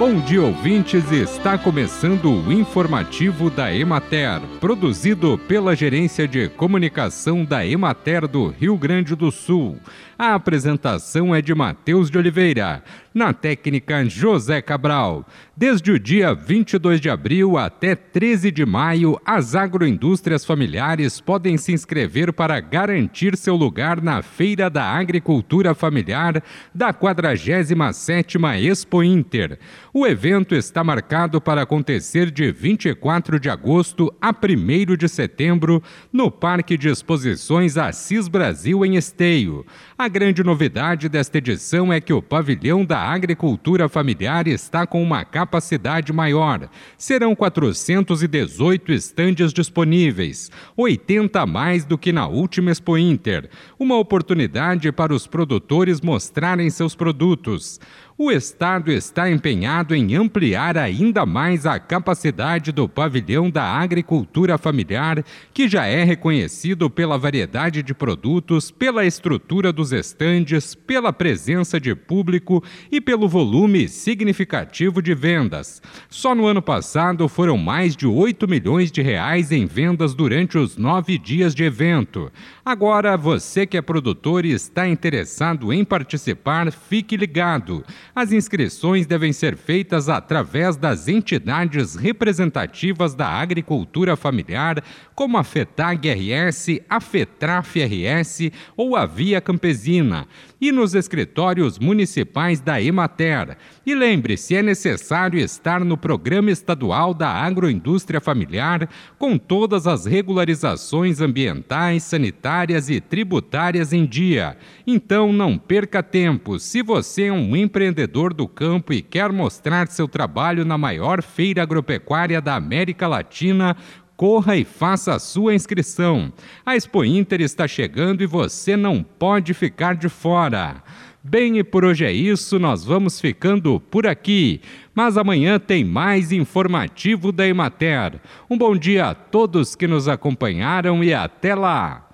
Bom dia, ouvintes! Está começando o informativo da Emater, produzido pela Gerência de Comunicação da Emater do Rio Grande do Sul. A apresentação é de Matheus de Oliveira, na técnica José Cabral. Desde o dia 22 de abril até 13 de maio, as agroindústrias familiares podem se inscrever para garantir seu lugar na Feira da Agricultura Familiar da 47ª Expo Inter. O evento está marcado para acontecer de 24 de agosto a 1º de setembro no Parque de Exposições Assis Brasil, em Esteio. A grande novidade desta edição é que o pavilhão da agricultura familiar está com uma capacidade maior. Serão 418 estandes disponíveis, 80 a mais do que na última Expo Inter. Uma oportunidade para os produtores mostrarem seus produtos. O Estado está empenhado em ampliar ainda mais a capacidade do pavilhão da agricultura familiar, que já é reconhecido pela variedade de produtos, pela estrutura dos estandes, pela presença de público e pelo volume significativo de vendas. Só no ano passado foram mais de 8 milhões de reais em vendas durante os 9 dias de evento. Agora, você que é produtor e está interessado em participar, fique ligado. As inscrições devem ser feitas através das entidades representativas da agricultura familiar, como a FETAG-RS, a FETRAF-RS ou a Via Campesina, e nos escritórios municipais da Emater. E lembre-se, é necessário estar no Programa Estadual da Agroindústria Familiar, com todas as regularizações ambientais, sanitárias e tributárias em dia. Então, não perca tempo. Se você é um empreendedor do campo e quer mostrar seu trabalho na maior feira agropecuária da América Latina, corra e faça a sua inscrição. A Expo Inter está chegando e você não pode ficar de fora. Bem, e por hoje é isso, nós vamos ficando por aqui. Mas amanhã tem mais informativo da Emater. Um bom dia a todos que nos acompanharam e até lá!